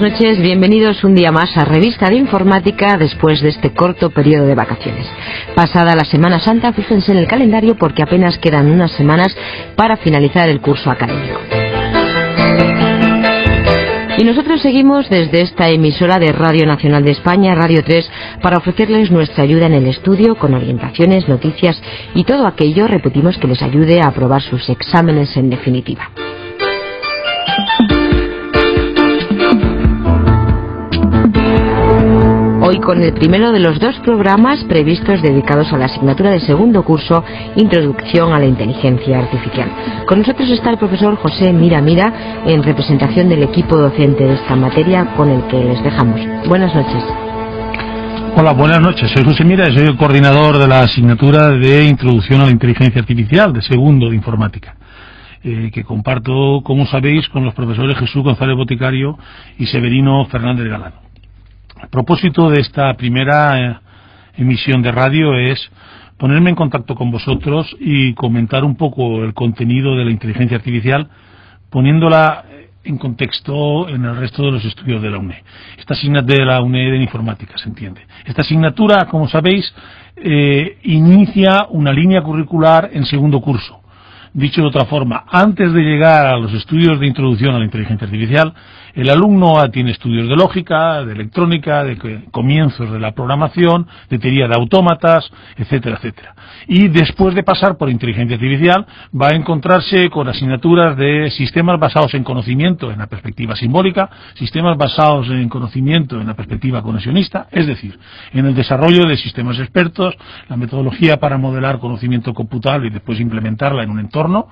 buenas noches, bienvenidos un día más a Revista de Informática después de este corto periodo de vacaciones. Pasada la Semana Santa, fíjense en el calendario porque apenas quedan unas semanas para finalizar el curso académico. Y nosotros seguimos desde esta emisora de Radio Nacional de España, Radio 3, para ofrecerles nuestra ayuda en el estudio con orientaciones, noticias y todo aquello, repetimos, que les ayude a aprobar sus exámenes en definitiva. Hoy con el primero de los dos programas previstos dedicados a la asignatura de segundo curso, Introducción a la Inteligencia Artificial. Con nosotros está el profesor José Mira en representación del equipo docente de esta materia con el que les dejamos. Buenas noches. Hola, buenas noches. Soy José Mira y soy el coordinador de la asignatura de Introducción a la Inteligencia Artificial de segundo de Informática, que comparto, como sabéis, con los profesores Jesús González Boticario y Severino Fernández Galano. El propósito de esta primera emisión de radio es ponerme en contacto con vosotros y comentar un poco el contenido de la inteligencia artificial, poniéndola en contexto en el resto de los estudios de la UNED. Esta asignatura de la UNED en informática, se entiende. Esta asignatura, como sabéis, inicia una línea curricular en segundo curso. Dicho de otra forma, antes de llegar a los estudios de introducción a la inteligencia artificial, el alumno tiene estudios de lógica, de electrónica, de comienzos de la programación, de teoría de autómatas, etcétera, etcétera. Y después de pasar por inteligencia artificial, va a encontrarse con asignaturas de sistemas basados en conocimiento en la perspectiva simbólica, sistemas basados en conocimiento en la perspectiva conexionista, es decir, en el desarrollo de sistemas expertos, la metodología para modelar conocimiento computable y después implementarla en un entorno,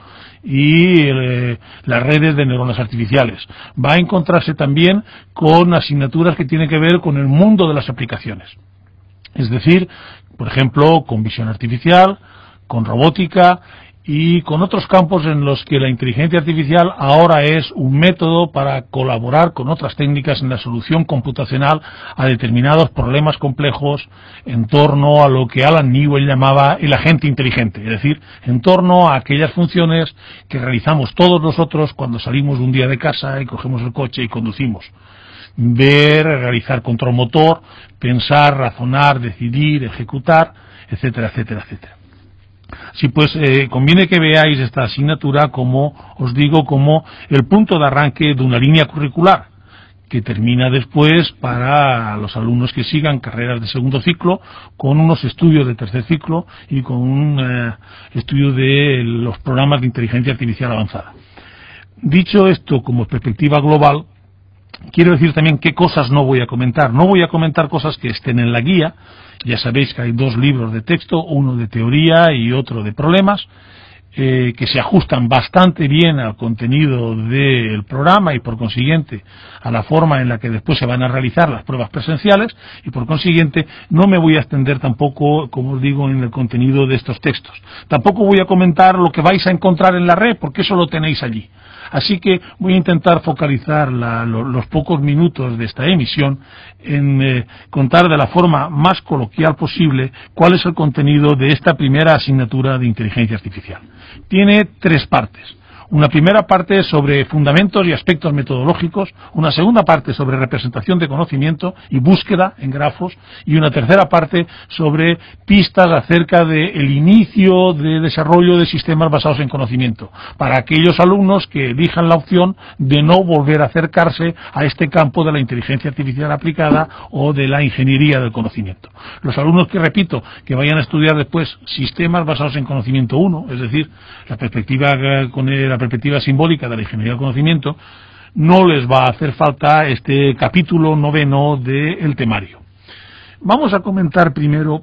y las redes de neuronas artificiales. Va a encontrarse también con asignaturas que tienen que ver con el mundo de las aplicaciones. Es decir, por ejemplo, con visión artificial, con robótica y con otros campos en los que la inteligencia artificial ahora es un método para colaborar con otras técnicas en la solución computacional a determinados problemas complejos en torno a lo que Alan Newell llamaba el agente inteligente, es decir, en torno a aquellas funciones que realizamos todos nosotros cuando salimos un día de casa y cogemos el coche y conducimos. Ver, realizar control motor, pensar, razonar, decidir, ejecutar, etcétera, etcétera, etcétera. Sí, pues conviene que veáis esta asignatura, como os digo, como el punto de arranque de una línea curricular que termina después para los alumnos que sigan carreras de segundo ciclo con unos estudios de tercer ciclo y con un estudio de los programas de inteligencia artificial avanzada. Dicho esto como perspectiva global, quiero decir también qué cosas no voy a comentar. No voy a comentar cosas que estén en la guía. Ya sabéis que hay dos libros de texto, uno de teoría y otro de problemas, que se ajustan bastante bien al contenido del programa y por consiguiente a la forma en la que después se van a realizar las pruebas presenciales, y por consiguiente no me voy a extender tampoco, como os digo, en el contenido de estos textos. Tampoco voy a comentar lo que vais a encontrar en la red, porque eso lo tenéis allí. Así que voy a intentar focalizar los pocos minutos de esta emisión en contar de la forma más coloquial posible cuál es el contenido de esta primera asignatura de inteligencia artificial. Tiene tres partes. Una primera parte sobre fundamentos y aspectos metodológicos, una segunda parte sobre representación de conocimiento y búsqueda en grafos, y una tercera parte sobre pistas acerca del inicio de desarrollo de sistemas basados en conocimiento, para aquellos alumnos que elijan la opción de no volver a acercarse a este campo de la inteligencia artificial aplicada o de la ingeniería del conocimiento. Los alumnos que, repito, que vayan a estudiar después sistemas basados en conocimiento 1, es decir, la perspectiva simbólica de la ingeniería del conocimiento, no les va a hacer falta este capítulo 9 del temario. Vamos a comentar primero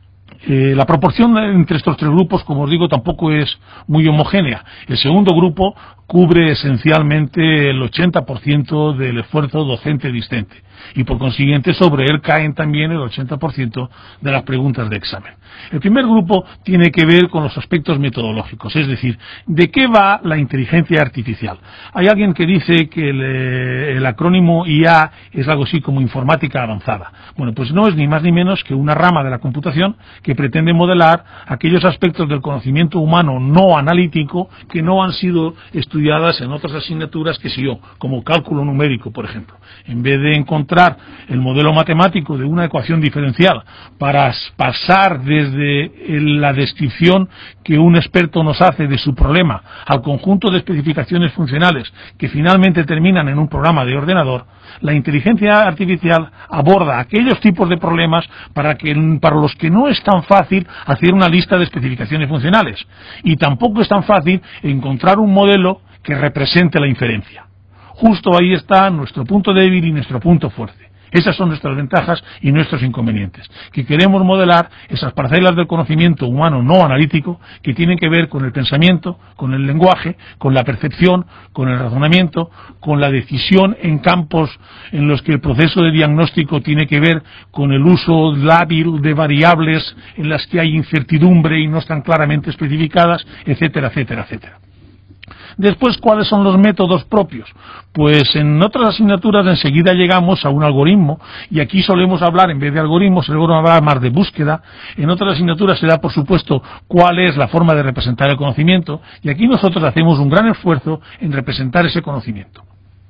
la proporción entre estos tres grupos, como os digo, tampoco es muy homogénea. El segundo grupo cubre esencialmente el 80% del esfuerzo docente existente y por consiguiente sobre él caen también el 80% de las preguntas de examen. El primer grupo tiene que ver con los aspectos metodológicos, es decir, ¿de qué va la inteligencia artificial? Hay alguien que dice que el acrónimo IA es algo así como informática avanzada. Bueno, pues no es ni más ni menos que una rama de la computación que pretende modelar aquellos aspectos del conocimiento humano no analítico que no han sido estudiados estudiadas en otras asignaturas, que sé yo, como cálculo numérico, por ejemplo. En vez de encontrar el modelo matemático de una ecuación diferencial para pasar desde la descripción que un experto nos hace de su problema al conjunto de especificaciones funcionales que finalmente terminan en un programa de ordenador, la inteligencia artificial aborda aquellos tipos de problemas para los que no es tan fácil hacer una lista de especificaciones funcionales, y tampoco es tan fácil encontrar un modelo que represente la inferencia. Justo ahí está nuestro punto débil y nuestro punto fuerte. Esas son nuestras ventajas y nuestros inconvenientes, que queremos modelar esas parcelas del conocimiento humano no analítico que tienen que ver con el pensamiento, con el lenguaje, con la percepción, con el razonamiento, con la decisión en campos en los que el proceso de diagnóstico tiene que ver con el uso lábil de variables en las que hay incertidumbre y no están claramente especificadas, etcétera, etcétera, etcétera. Después, ¿cuáles son los métodos propios? Pues en otras asignaturas enseguida llegamos a un algoritmo, y aquí solemos hablar, en vez de algoritmos, solemos hablar más de búsqueda. En otras asignaturas se da, por supuesto, cuál es la forma de representar el conocimiento, y aquí nosotros hacemos un gran esfuerzo en representar ese conocimiento.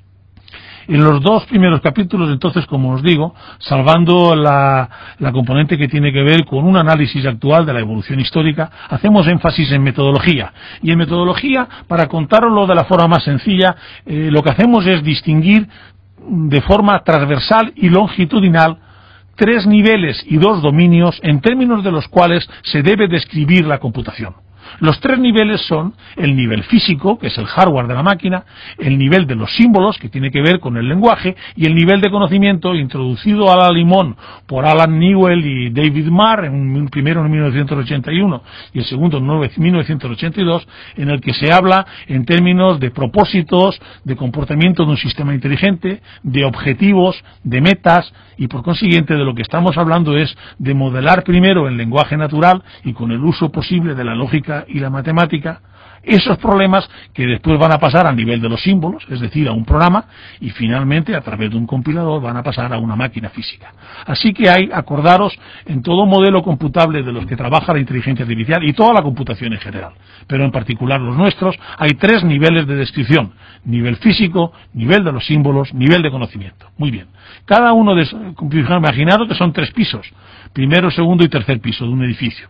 En los dos primeros capítulos, entonces, como os digo, salvando la componente que tiene que ver con un análisis actual de la evolución histórica, hacemos énfasis en metodología. Y en metodología, para contároslo de la forma más sencilla, lo que hacemos es distinguir de forma transversal y longitudinal 3 niveles y 2 dominios en términos de los cuales se debe describir la computación. Los 3 niveles son el nivel físico, que es el hardware de la máquina, el nivel de los símbolos, que tiene que ver con el lenguaje, y el nivel de conocimiento introducido a la limón por Alan Newell y David Marr, el primero en 1981 y el segundo en 1982, en el que se habla en términos de propósitos, de comportamiento de un sistema inteligente, de objetivos, de metas, y por consiguiente de lo que estamos hablando es de modelar primero en lenguaje natural y con el uso posible de la lógica y la matemática esos problemas que después van a pasar a nivel de los símbolos, es decir, a un programa, y finalmente a través de un compilador van a pasar a una máquina física. Así que acordaros, en todo modelo computable de los que trabaja la inteligencia artificial y toda la computación en general, pero en particular los nuestros, hay 3 niveles de descripción: nivel físico, nivel de los símbolos, nivel de conocimiento. Muy bien. Cada uno de esos, imaginaros que son 3 pisos, primero, segundo y tercer piso de un edificio.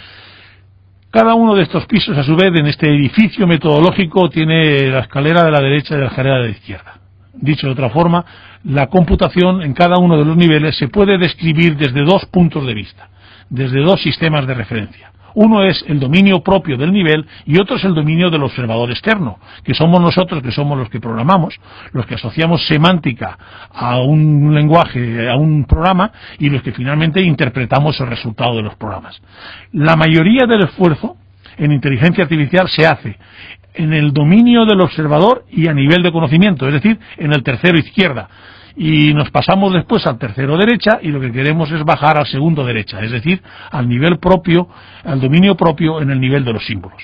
Cada uno de estos pisos, a su vez, en este edificio metodológico, tiene la escalera de la derecha y la escalera de la izquierda. Dicho de otra forma, la computación en cada uno de los niveles se puede describir desde 2 puntos de vista, desde 2 sistemas de referencia. Uno es el dominio propio del nivel y otro es el dominio del observador externo, que somos nosotros, que somos los que programamos, los que asociamos semántica a un lenguaje, a un programa, y los que finalmente interpretamos el resultado de los programas. La mayoría del esfuerzo en inteligencia artificial se hace en el dominio del observador y a nivel de conocimiento, es decir, en el tercero izquierda. Y nos pasamos después al tercero derecha, y lo que queremos es bajar al segundo derecha, es decir, al nivel propio, al dominio propio en el nivel de los símbolos.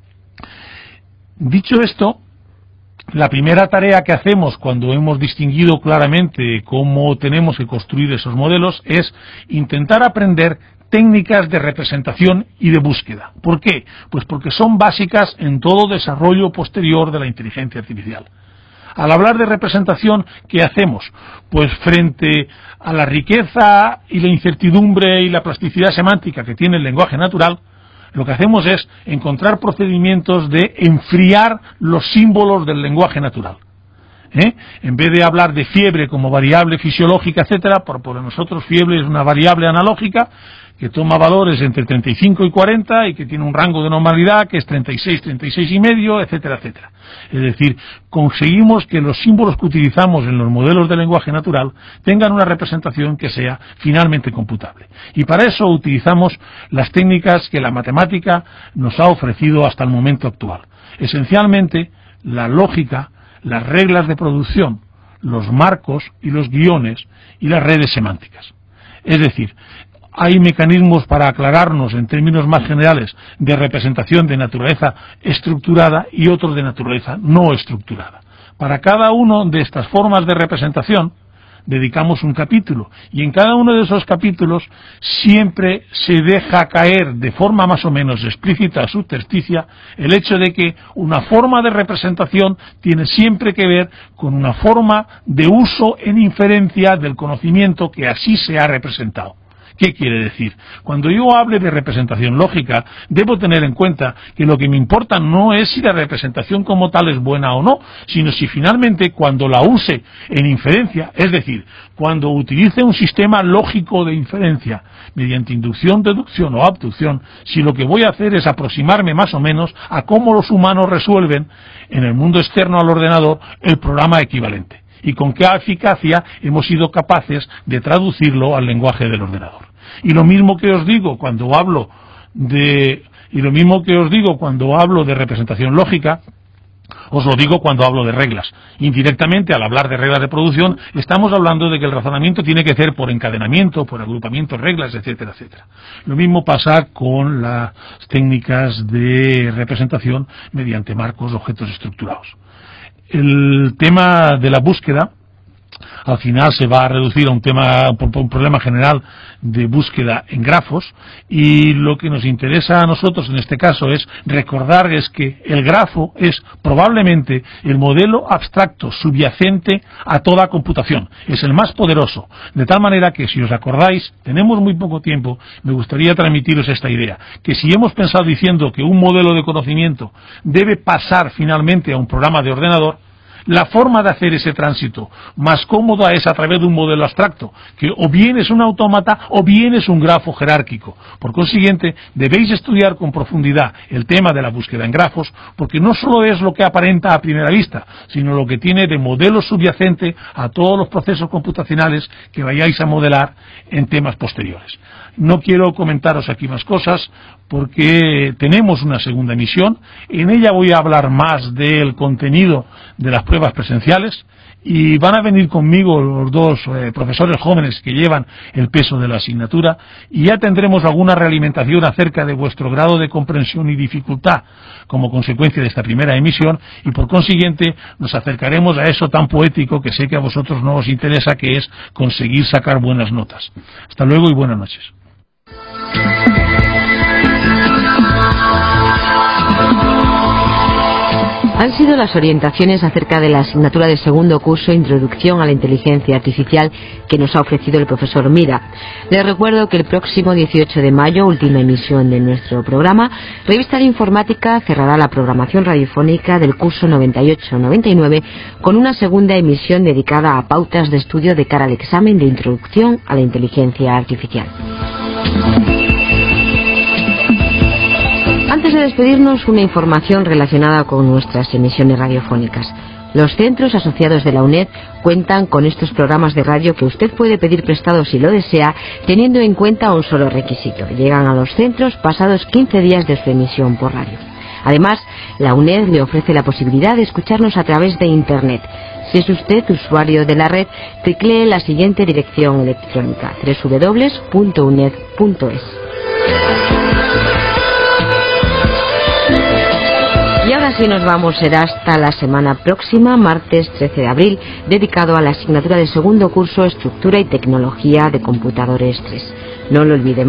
Dicho esto, la primera tarea que hacemos cuando hemos distinguido claramente cómo tenemos que construir esos modelos es intentar aprender técnicas de representación y de búsqueda. ¿Por qué? Pues porque son básicas en todo desarrollo posterior de la inteligencia artificial. Al hablar de representación, ¿qué hacemos? Pues frente a la riqueza y la incertidumbre y la plasticidad semántica que tiene el lenguaje natural, lo que hacemos es encontrar procedimientos de enfriar los símbolos del lenguaje natural. En vez de hablar de fiebre como variable fisiológica, etcétera, por nosotros fiebre es una variable analógica que toma valores entre 35 y 40 y que tiene un rango de normalidad que es 36, 36 y medio, etcétera, etcétera. Es decir, conseguimos que los símbolos que utilizamos en los modelos de lenguaje natural tengan una representación que sea finalmente computable. Y para eso utilizamos las técnicas que la matemática nos ha ofrecido hasta el momento actual. Esencialmente, la lógica, las reglas de producción, los marcos y los guiones y las redes semánticas. Es decir, hay mecanismos para aclararnos en términos más generales de representación de naturaleza estructurada y otros de naturaleza no estructurada. Para cada una de estas formas de representación, dedicamos un capítulo, y en cada uno de esos capítulos siempre se deja caer de forma más o menos explícita, subtersticia, el hecho de que una forma de representación tiene siempre que ver con una forma de uso en inferencia del conocimiento que así se ha representado. ¿Qué quiere decir? Cuando yo hable de representación lógica, debo tener en cuenta que lo que me importa no es si la representación como tal es buena o no, sino si finalmente cuando la use en inferencia, es decir, cuando utilice un sistema lógico de inferencia, mediante inducción, deducción o abducción, si lo que voy a hacer es aproximarme más o menos a cómo los humanos resuelven en el mundo externo al ordenador el programa equivalente, y con qué eficacia hemos sido capaces de traducirlo al lenguaje del ordenador. Y lo mismo que os digo cuando hablo de representación lógica, os lo digo cuando hablo de reglas. Indirectamente, al hablar de reglas de producción, estamos hablando de que el razonamiento tiene que ser por encadenamiento, por agrupamiento, reglas, etcétera, etcétera. Lo mismo pasa con las técnicas de representación mediante marcos, objetos estructurados. El tema de la búsqueda al final se va a reducir a un problema general de búsqueda en grafos, y lo que nos interesa a nosotros en este caso es recordar que el grafo es probablemente el modelo abstracto subyacente a toda computación, es el más poderoso, de tal manera que, si os acordáis, tenemos muy poco tiempo, me gustaría transmitiros esta idea, que si hemos pensado diciendo que un modelo de conocimiento debe pasar finalmente a un programa de ordenador, la forma de hacer ese tránsito más cómoda es a través de un modelo abstracto, que o bien es un autómata o bien es un grafo jerárquico. Por consiguiente, debéis estudiar con profundidad el tema de la búsqueda en grafos, porque no solo es lo que aparenta a primera vista, sino lo que tiene de modelo subyacente a todos los procesos computacionales que vayáis a modelar en temas posteriores. No quiero comentaros aquí más cosas porque tenemos una segunda emisión. En ella voy a hablar más del contenido de las pruebas presenciales, y van a venir conmigo los dos profesores jóvenes que llevan el peso de la asignatura, y ya tendremos alguna realimentación acerca de vuestro grado de comprensión y dificultad como consecuencia de esta primera emisión, y por consiguiente nos acercaremos a eso tan poético que sé que a vosotros no os interesa, que es conseguir sacar buenas notas. Hasta luego y buenas noches. Han sido las orientaciones acerca de la asignatura de segundo curso Introducción a la Inteligencia Artificial que nos ha ofrecido el profesor Mira. Les recuerdo que el próximo 18 de mayo, última emisión de nuestro programa, Revista de Informática cerrará la programación radiofónica del curso 98-99 con una segunda emisión dedicada a pautas de estudio de cara al examen de Introducción a la Inteligencia Artificial. Antes de despedirnos, una información relacionada con nuestras emisiones radiofónicas. Los centros asociados de la UNED cuentan con estos programas de radio que usted puede pedir prestados si lo desea, teniendo en cuenta un solo requisito: llegan a los centros pasados 15 días de su emisión por radio. Además, la UNED le ofrece la posibilidad de escucharnos a través de Internet. Si es usted usuario de la red, teclee la siguiente dirección electrónica: www.uned.es. Y ahora sí nos vamos, será hasta la semana próxima, martes 13 de abril, dedicado a la asignatura de segundo curso Estructura y Tecnología de Computadores 3. No lo olviden.